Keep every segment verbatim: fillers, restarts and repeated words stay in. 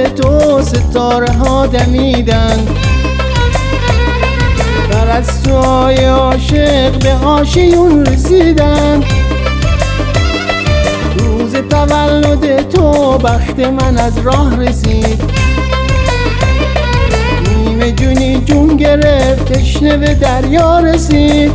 تو ستاره ها دمیدن، پرستوهای عاشق به آشیون رسیدن. روز تولد تو بخت من از راه رسید، نیمه جونی جون گرفت تشنه به دریا رسید.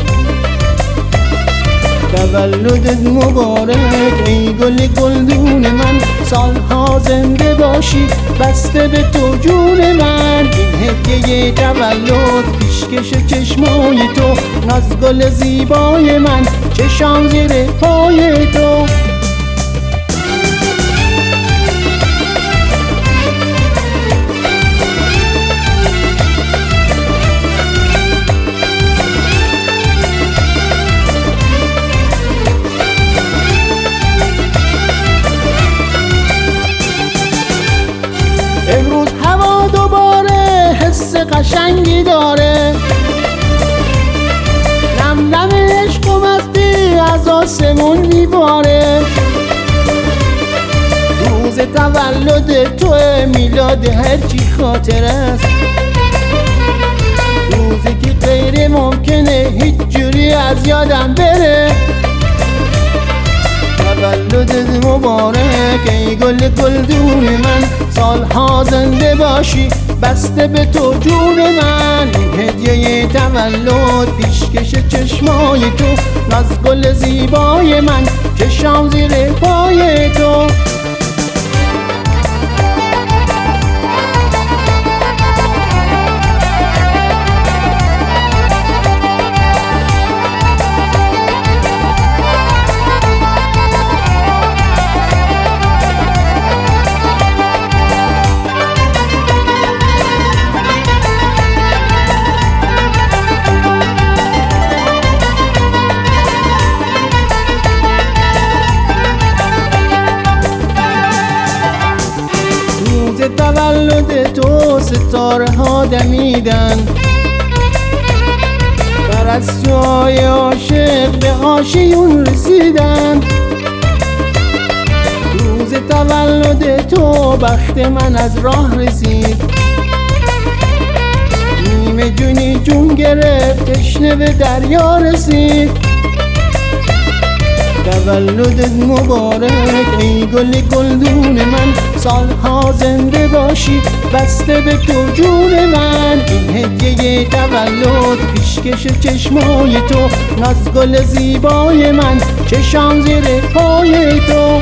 تولدت مبارک ای گل گلدون من، سالها زنده باشی بسته به تو جون من. این هدیه تولد پیشکش چشمای تو، ناز گل زیبای من چشام زیر پای تو. امروز هوا دوباره حس قشنگی داره، نم نم عشق و مستی از آسمون میباره. روز تولد تو میلاد هرچی خاطر است، روزی که غیر ممکنه هیچ جوری از یادم بره. تولدت مبارک ای گل گلدون من، سالها زنده باشی بسته به تو جون من. این هدیه تولد پیشکش چشمای تو، ناز گل زیبای من چشام زیر پای تو. تولد تو ستاره ها دمیدن، پرستوهای عاشق به آشیون رسیدن. روز تولد تو بخت من از راه رسید، نیمه جونی جون گرفت تشنه به دریا رسید. تولدت مبارک ای گل گلدون من، سالها زنده باشی بسته به تو جون من. این هدیه تولد پیشکش چشمای تو، ناز گل زیبای من چشام زیر پای تو.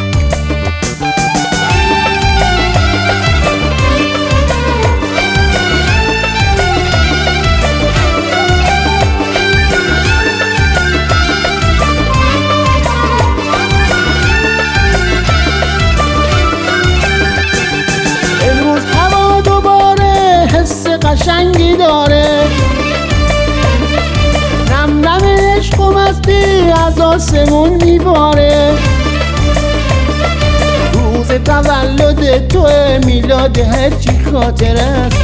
قشنگی داره، نم نم عشق و مستی از آسمون میباره. روز تولد تو میلاد هرچی خاطر است،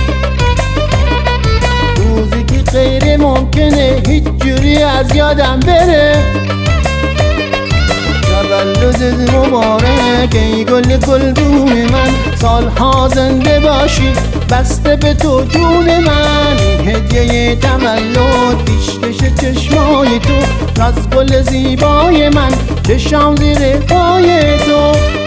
روزی که غیر ممکنه هیچ جوری از یادم بره. تولدت مبارک ای گل گلدون من، سالها زنده باشی بسته به تو جون من. این هدیه تولد پیشکش چشمای تو، ناز گل زیبای من چشام زیر پای تو.